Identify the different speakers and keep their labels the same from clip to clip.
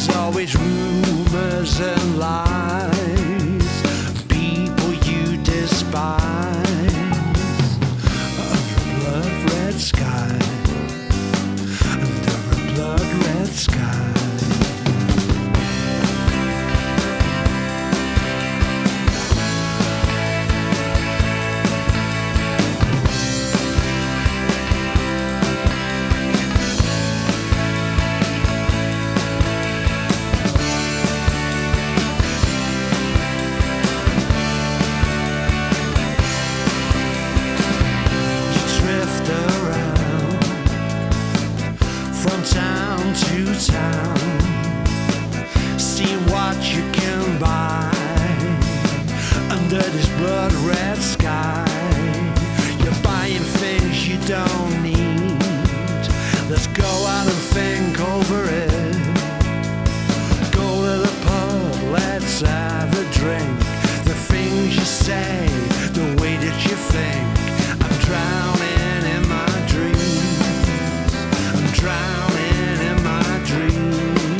Speaker 1: always rumors and lies, people you despise. Under a blood red sky, under a blood red sky. From town to town, see what you can buy under this blood red sky. You're buying things you don't need. Let's go out and think over it. Go to the pub, let's have a drink. The things you say, the way that you think. I'm drowning in my dreams. I'm drowning in my dreams.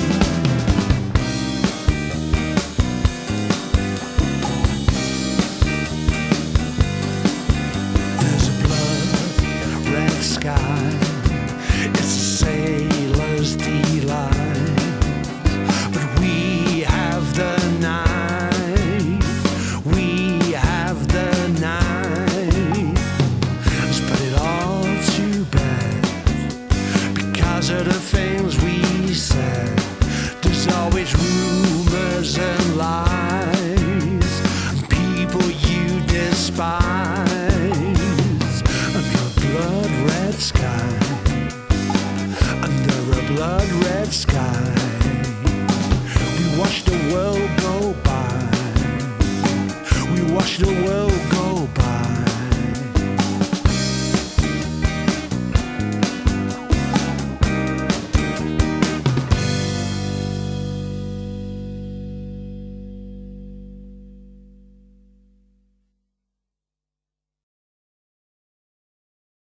Speaker 1: There's a blood red sky. It's a sailor's delight. But we have the night. We have the night. Let's put it all to bed. Because of the things we said, there's always rumors and lies, people you despise. Under a blood red sky, under a blood red sky, we watch the world go by. We watch the world